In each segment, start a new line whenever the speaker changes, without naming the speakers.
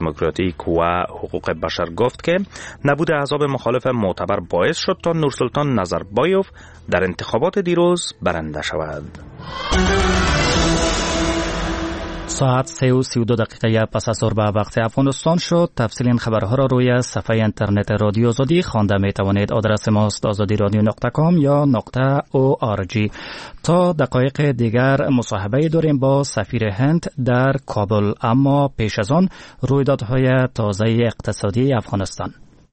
دموکراتیک و حقوق بشر گفت که نبود احزاب مخالف معتبر باعث شد تا نورسلطان نظربایوف در انتخابات دیروز برنده شود.
ساعت 3:32 پس از ظهر به وقت افغانستان شد. تفصیل این خبرها را روی صفحه اینترنت رادیو آزادی خوانده می توانید. آدرس ماست azadiradio.com یا .org. تا دقایق دیگر مصاحبه داریم با سفیر هند در کابل، اما پیش از آن رویدادهای تازه اقتصادی افغانستان.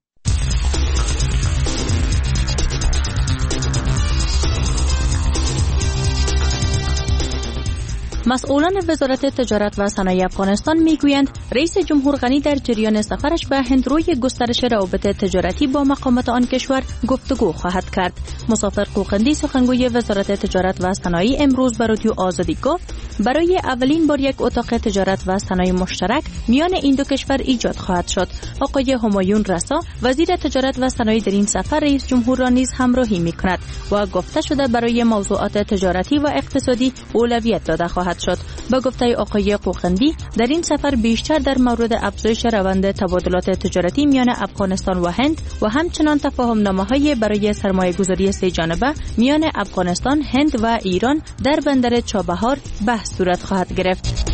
مسئولان وزارت تجارت و صنایع افغانستان میگویند رئیس جمهور غنی در جریان سفرش به هند روی گسترش روابط تجارتی با مقامات آن کشور گفتگو خواهد کرد. مسافر قوقندی سخنگوی وزارت تجارت و صنایع امروز به رادیو آزادی گفت برای اولین بار یک اتاق تجارت و صنایع مشترک میان این دو کشور ایجاد خواهد شد. آقای همایون رسا وزیر تجارت و صنایع در این سفر رئیس جمهور را نیز همراهی میکند و گفته شده برای موضوعات تجارتی و اقتصادی اولویت داده خواهد شد. با گفته آقای قوقندی در این سفر بیشتر در مورد افزایش روند تبادلات تجارتی میان افغانستان و هند و همچنان تفاهم‌نامه‌های برای سرمایه‌گذاری سه جانبه میان افغانستان، هند و ایران در بندر چابهار بحث صورت خواهد گرفت.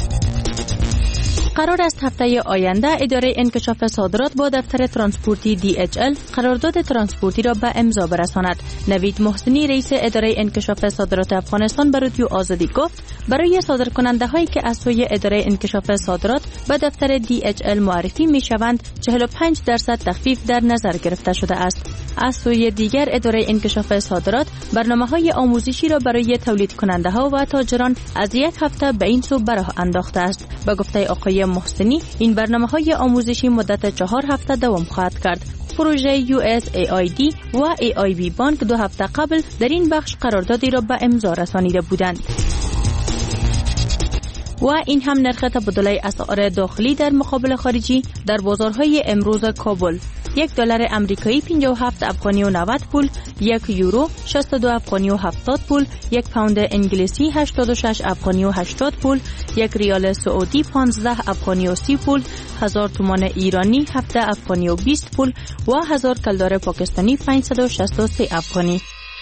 قرار است هفته آینده اداره انکشاف صادرات با دفتر ترانسپورتی DHL قرارداد ترانسپورتی را به امضا برساند. نوید محسنی رئیس اداره انکشاف صادرات افغانستان به رادیو آزادی گفت برای صادرکننده هایی که از سوی اداره انکشاف صادرات به دفتر DHL معرفی می شوند 45% تخفیف در نظر گرفته شده است. از سوی دیگر اداره انکشاف صادرات برنامه‌های آموزشی را برای تولید کننده ها و تاجران از یک هفته به این سو به راه انداخته است. به گفته آقای محسنی این برنامه‌های آموزشی مدت 4 هفته دوام خواهد کرد. پروژه USAID و AIB بانک 2 هفته قبل در این بخش قراردادی را به امضا رسانیده بودند. و این هم نرخ تبادله اسعار داخلی در مقابل خارجی در بازارهای امروز کابل. $1 امریکایی 57 افغانی و 90 پول، 1 یورو 62 افغانی و 70 پول، 1 پوند انگلیسی 86 افغانی و 80 پول، 1 ریال سعودی 15 افغانی و 30 پول، 1000 تومان ایرانی 17 افغانی و 20 پول و 1000 کلدار پاکستانی 563 افغانی.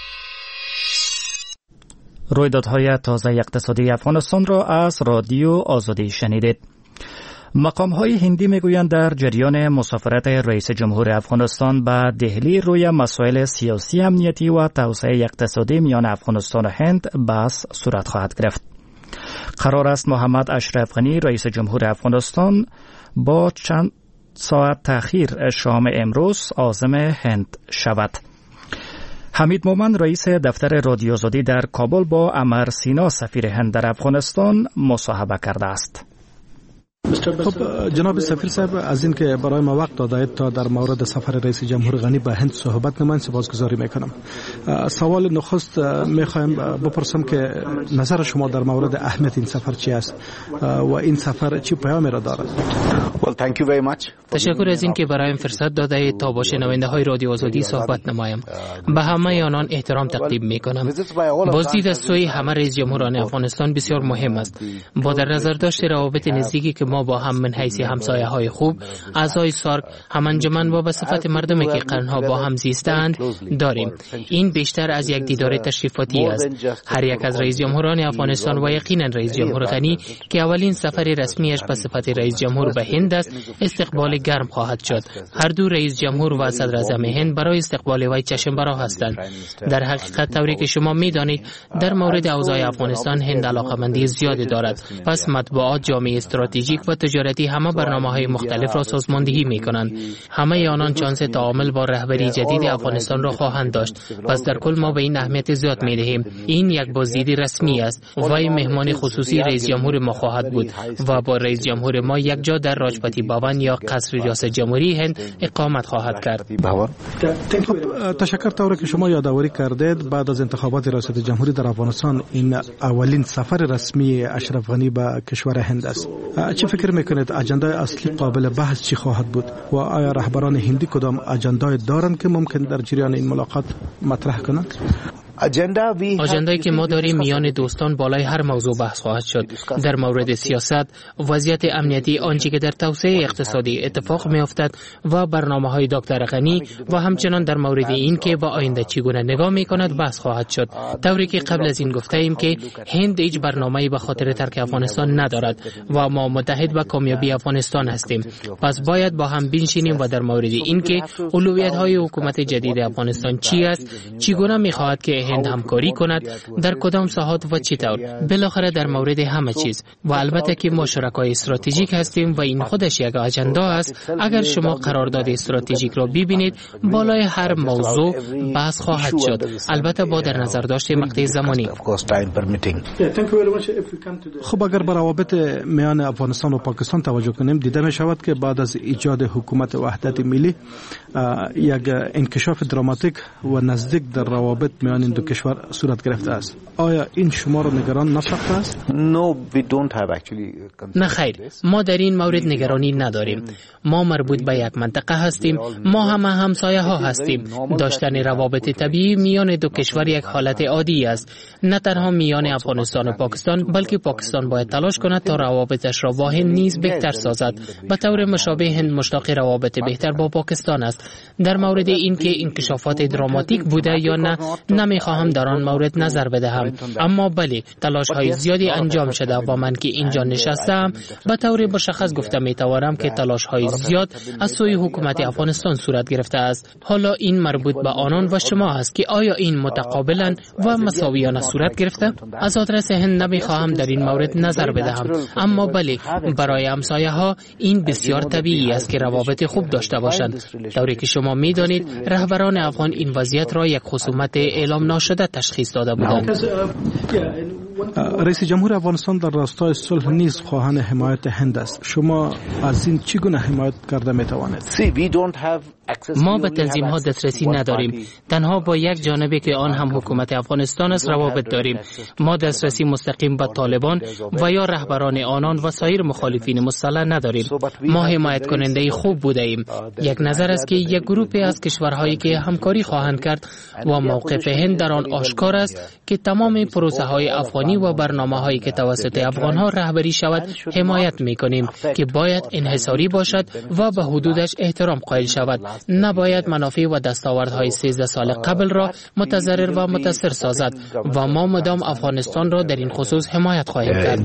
رویدادهای تازه اقتصادی افغانستان را از رادیو آزادی شنیدید. مقام‌های هندی میگویند در جریان مسافرت رئیس جمهور افغانستان به دهلی روی مسائل سیاسی، امنیتی و توسعه اقتصادی میان افغانستان و هند بحث صورت خواهد گرفت. قرار است محمد اشرف غنی رئیس جمهور افغانستان با چند ساعت تأخیر شام امروز عازم هند شود. حمید مومن رئیس دفتر رادیو آزادی در کابل با عمر سینا سفیر هند در افغانستان مصاحبه کرده است.
خب جناب سفیر صاحب، از این که برای ما وقت دادید تا در مورد سفر رئیس جمهور غنی به هند صحبت نمایید سپاسگزاری میکنم. سوال نخست میخوایم بپرسم که نظر شما در مورد اهمیت این سفر چی است و این سفر چی پیامی را دارد؟
تشکر از این که برایم فرصت دادید تا با شنونده های رادیو آزادی صحبت نمایم. به همه آنان احترام تقدیم میکنم. بازدید از سوی همه رئیس جمهوران افغانستان بسیار مهم است. با در نظر داشت روابط نزدیکی که ما با هم من حیث همسایه های خوب، اعضای سارک، هم انجمن و به صفت مردمی که قرنها با هم زیستند داریم. این بیشتر از یک دیدار تشریفاتی است. هر یک از رئیس جمهوران افغانستان و یقینا رئیس جمهور غنی که اولین سفر رسمیش به صفت رئیس جمهور به هند است، استقبال گرم خواهد شد. هر دو رئیس جمهور و صدر اعظم هند برای استقبال وی چشم به راه هستند. در حقیقت طوری که شما می‌دانید در مورد اوضاع افغانستان هند علاقه‌مندی زیادی دارد. پس مطبوعات، جامعه استراتژیک و تجارتی همه برنامه‌های مختلف را سازماندهی می‌کنند. همه آنان شانس تعامل با رهبری جدید افغانستان را خواهند داشت. پس در کل ما به این اهمیت زیاد می‌دهیم. این یک بازدید رسمی است. وی مهمان خصوصی رئیس جمهور ما خواهد بود و با رئیس جمهور ما یک جا در راجپتی بھون یا قصر ریاست جمهوری هند اقامت خواهد کرد.
تشکر. طوری که شما یادآوری کردید بعد از انتخابات ریاست جمهوری در افغانستان این اولین سفر رسمی اشرف غنی به کشور هند است. چه فکر میکنید اجندای اصلی قابل بحث چی خواهد بود و آیا رهبران هندی کدام اجندای دارند که ممکن در جریان این ملاقات مطرح کنند؟
آژنده‌ای که ما داریم میان دوستان بالای هر موضوع بحث خواهد شد. در مورد سیاست، وضعیت امنیتی، آنچه که در توسعه اقتصادی اتفاق می‌افتد و برنامه‌های دکتر غنی و همچنان در مورد این که با آینده چگونه نگاه می‌کند بحث خواهد شد. طوری که قبل از این گفته‌ایم که هند هیچ برنامه‌ای به خاطر ترک افغانستان ندارد و ما متحد به کامیابی افغانستان هستیم. پس باید با هم بنشینیم و در مورد این که اولویت‌های حکومت جدید افغانستان چی است، چگونه می‌خواهد که هند همکاری کند، در کدام ساحات و چطور. بالاخره در مورد همه چیز و البته که ما شرکای استراتژیک هستیم و این خودش یک آژنده است. اگر شما قرارداد استراتژیک را ببینید بالای هر موضوع بحث خواهد شد، البته با در نظر داشت مقطع زمانی.
خب اگر به روابط میان افغانستان و پاکستان توجه کنیم، دیده می شود که بعد از ایجاد حکومت وحدت ملی یک انکشاف دراماتیک و نزدیک در روابط میان این دو کشور صورت گرفته است. آیا این شما را نگران نساخته است؟
نه خیر، ما در این مورد نگرانی نداریم. ما مربوط به یک منطقه هستیم، ما همه همسایه ها هستیم. داشتن روابط طبیعی میان دو کشور یک حالت عادی است، نه تنها میان افغانستان و پاکستان، بلکه پاکستان باید تلاش کند تا روابطش را با هند نیز بهتر سازد. به طور مشابه هند مشتاق روابط بهتر با پاکستان است. در مورد این که انکشافات دراماتیک بوده یا نه، نمیخواهم در آن مورد نظر بدهم، اما بله تلاش های زیادی انجام شده و من که اینجا نشستم به طور مشخص گفته میتوانم که تلاش های زیاد از سوی حکومت افغانستان صورت گرفته است. حالا این مربوط به آنان و شما است که آیا این متقابلا و مساویانه صورت گرفته؟ از آدرس هند نمیخواهم در این مورد نظر بدهم، اما بله برای همسایه ها این بسیار طبیعی است که روابط خوب داشته باشند. طوری که شما میدانید رهبران افغان این وضعیت را یک خصومت اعلام ناشده تشخیص داده بودند.
رئیس جمهور افغانستان در راستای صلح نیز خواهان حمایت هند است. شما از این چگونه حمایت کرده میتوانید؟
ما به تنظیم ها دسترسی نداریم، تنها با یک جانبه که آن هم حکومت افغانستان است روابط داریم. ما دسترسی مستقیم به طالبان و یا رهبران آنان و سایر مخالفین مسلح نداریم. ما حمایت کننده خوب بوده ایم. یک نظر است که یک گروه از کشورهایی که همکاری خواهند کرد و موقف هند در آن آشکار است که تمام پروسه های افغانی و برنامه هایی که توسط افغان ها رهبری شود حمایت میکنیم که باید انحصاری باشد و به حدودش احترام قائل شود. نباید منافع و دستاوردهای 13 سال قبل را متضرر و متاثر سازد و ما مدام افغانستان را در این خصوص حمایت خواهیم کرد.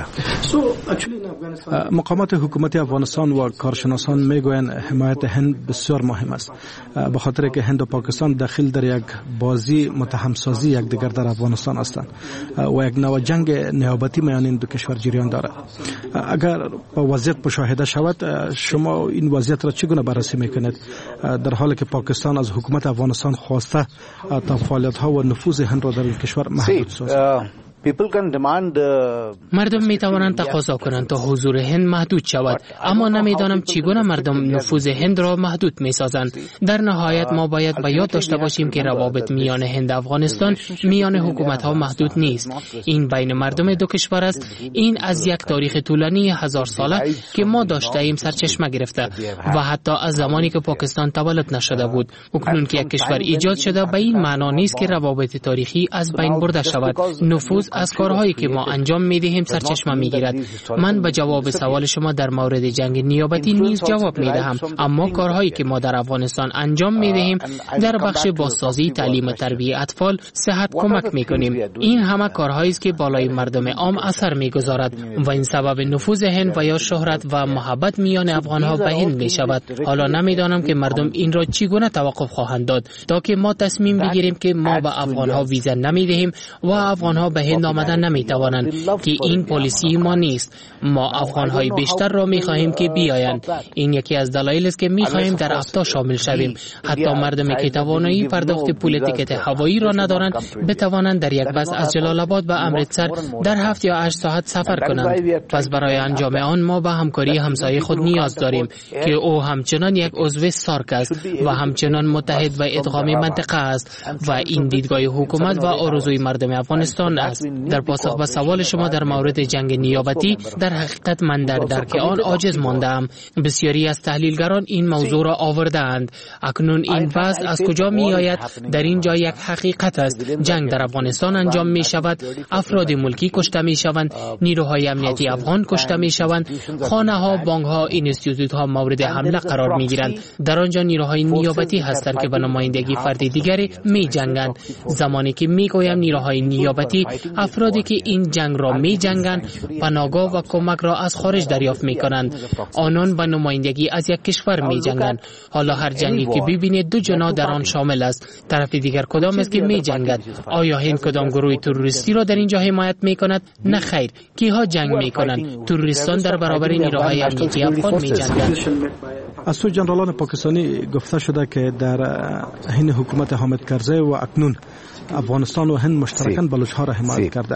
مقامات حکومت افغانستان و کارشناسان میگویند حمایت هند بسیار مهم است، به خاطر که هند و پاکستان داخل در یک بازی متهمسازی یکدیگر در افغانستان هستند و یک نوع جنگ نیابتی میان این دو کشور جریان دارد. اگر با وضعیت مشاهده شود، شما این وضعیت را چگونه بررسی میکنید، در حالی که پاکستان از حکومت افغانستان خواسته تا فعالیت‌ها و نفوذ هند را در این کشور محدود سازد؟
مردم می توانند تقاضا کنند تا حضور هند محدود شود، اما نمیدانم چگونه مردم نفوذ هند را محدود می سازند. در نهایت ما باید به یاد داشته باشیم که روابط میان هند و افغانستان میان حکومت ها محدود نیست. این بین مردم دو کشور است. این از یک تاریخ طولانی 1000 ساله که ما داشته ایم سرچشمه گرفته و حتی از زمانی که پاکستان تولد نشده بود. اکنون که یک کشور ایجاد شده به این معنا نیست که روابط تاریخی از بین برده شود. نفوذ از کارهایی که ما انجام میدهیم سرچشمه میگیرد. من به جواب سوال شما در مورد جنگ نیابتی نیز جواب میدهم، اما کارهایی که ما در افغانستان انجام میدهیم در بخش بازسازی، تعلیم و تربیت اطفال، صحت کمک میکنیم. این همه کارهایی است که بالای مردم عام اثر میگذارد و این سبب نفوذ هند و یا شهرت و محبت میان افغانها به هند میشود. حالا نمیدانم که مردم این را چگونه توقف خواهند داد تا که ما تصمیم بگیریم که ما به افغانها ویزا نمیدهیم و افغانها به هند آمدن نمیتوانند، که این پالیسی ما نیست. ما افغانهای بیشتر را میخواهیم که بیایند. این یکی از دلایل است که میخواهیم در افتا شامل شویم. حتی مردمی که توانایی پرداخت پول تیکت هوایی را ندارند بتوانند در یک بس از جلال آباد به امرتسر در 7 یا 8 ساعت سفر کنند. پس برای انجام آن ما به همکاری همسایه خود نیاز داریم که او همچنان یک عضو سارک است و همچنان متحد و ادغام منطقه است و این دیدگاه حکومت و آرزوی مردم افغانستان است. در پاسخ به سوال شما در مورد جنگ نیابتی، در حقیقت من در درک آن عاجز ماندم. بسیاری از تحلیلگران این موضوع را آورده‌اند. اکنون این وضع از کجا می آید؟ در اینجا یک حقیقت است. جنگ در افغانستان انجام می شود، افراد ملکی کشته می شوند، نیروهای امنیتی افغان کشته می شوند، خانه ها، بانک ها، اینستیتوت ها مورد حمله قرار می گیرند. در آنجا نیروهای نیابتی هستند که به نمایندگی فرد دیگری می جنگند. زمانی که می گویم نیروهای نیابتی، افرادی که این جنگ را می جنگند پناهگاه و کمک را از خارج دریافت می کنند. آنان به نمایندگی از یک کشور می جنگند. حالا هر جنگی که ببینید دو جناح در آن شامل است. طرف دیگر کدام است که می جنگد؟ آیا هند کدام گروه تروریستی را در اینجا حمایت می کند؟ نه خیر. کیها جنگ می کنند؟ تروریستان در برابر نیروهای امنیتی افغان می جنگند.
از سوی جنرالان پاکستانی گفته شده که در حین حکومت حامد کرزی و اکنون افغانستان و هند مشترکاً بلوچ ها را حمایت کرده.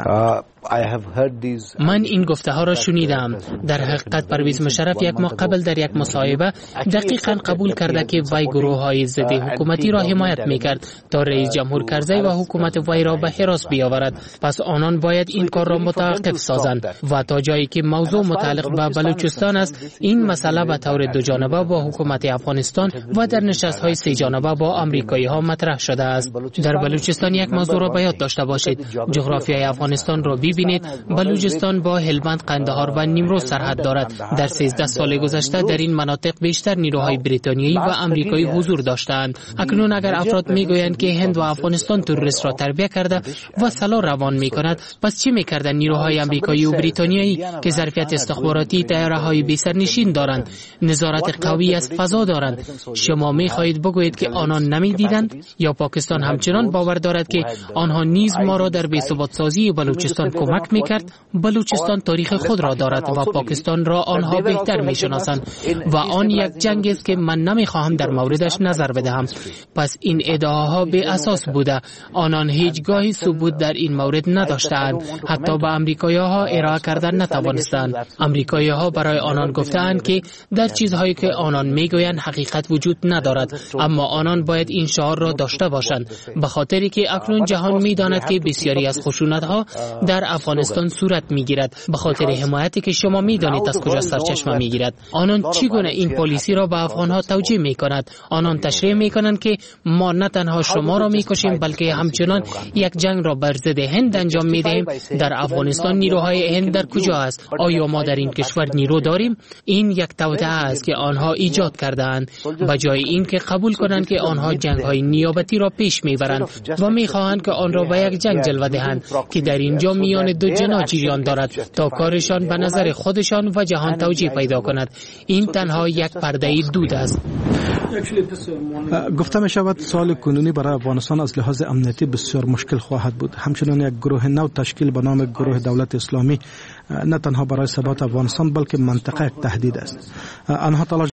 من این گفته ها را شنیدم. در حقیقت پرویز مشرف یک ماه قبل در یک مصاحبه دقیقاً قبول کرده که وی گروه های ضد حکومتی را حمایت میکرد تا رئیس جمهور کرزی و حکومت وی را به حراس بیاورد. پس آنان باید این کار را متوقف سازند و تا جایی که موضوع متعلق به بلوچستان است، این مسئله به طور دو جانبه با حکومت افغانستان و در نشست‌های سه جانبه با آمریکایی ها مطرح شده است. در بلوچستان یک موضوع را به یاد داشته باشید. جغرافیای افغانستان را ببینید. بلوچستان با هلمند، قندهار و نیمروز سرحد دارد. در 13 سال گذشته در این مناطق بیشتر نیروهای بریتانیایی و آمریکایی حضور داشتند. اکنون اگر افراد میگویند که هند و افغانستان تروریست را تربیت کرده و سلاح روان میکند، پس چی میکردند نیروهای آمریکایی و بریتانیایی که ظرفیت استخباراتی طیاره‌های بی‌سرنشین دارند، نظارت قوی از فضا دارند؟ شما میخواهید بگویید که آنان نمیدیدند؟ یا پاکستان همچنان باور دارد که آنها نیز ما را در بی‌ثبات سازی بلوچستان کمک میکرد؟ بلوچستان تاریخ خود را دارد و پاکستان را آنها بهتر میشناسند و آن یک جنگ است که من نمیخواهم در موردش نظر بدهم. پس این ادعاها بی اساس بوده. آنان هیچگاهی ثبوت در این مورد نداشتند. حتی به آمریکایی‌ها ارائه کردن نتوانستند. آمریکایی‌ها برای آنان گفتند که در چیزهایی که آنان میگویند حقیقت وجود ندارد، اما آنان باید این شعار را داشته باشند، به خاطری که اکنون جهان میداند که بسیاری از خشونت‌ها در افغانستان صورت میگیرد، به خاطر حمایتی که شما میدانید از کجا سرچشمه میگیرد. آنان چگونه این پالیسی را به افغانها توجیه میکند؟ آنان تشریح میکنند که ما نه تنها شما را میکشیم بلکه همچنان یک جنگ را بر ضد هند انجام میدهیم. در افغانستان نیروهای هند در کجا است؟ آیا ما در این کشور نیرو داریم؟ این یک توطئه است که آنها ایجاد کرده‌اند، به جای اینکه قبول کنند که آنها جنگ‌های نیابتی را پیش میبرند و میخواهند که آن را به یک جنگ جلوه دهند که در اینجا میان دو جناح جریان دارد تا کارشان به نظر خودشان و جهان توجیه پیدا کند. این تنها یک پرده دود است.
گفته می شود سال کنونی برای افغانستان از لحاظ امنیتی بسیار مشکل خواهد بود. همچنان یک گروه نو تشکیل به نام گروه دولت اسلامی نه تنها برای ثبات افغانستان بلکه منطقه تهدید است. آنها تلاش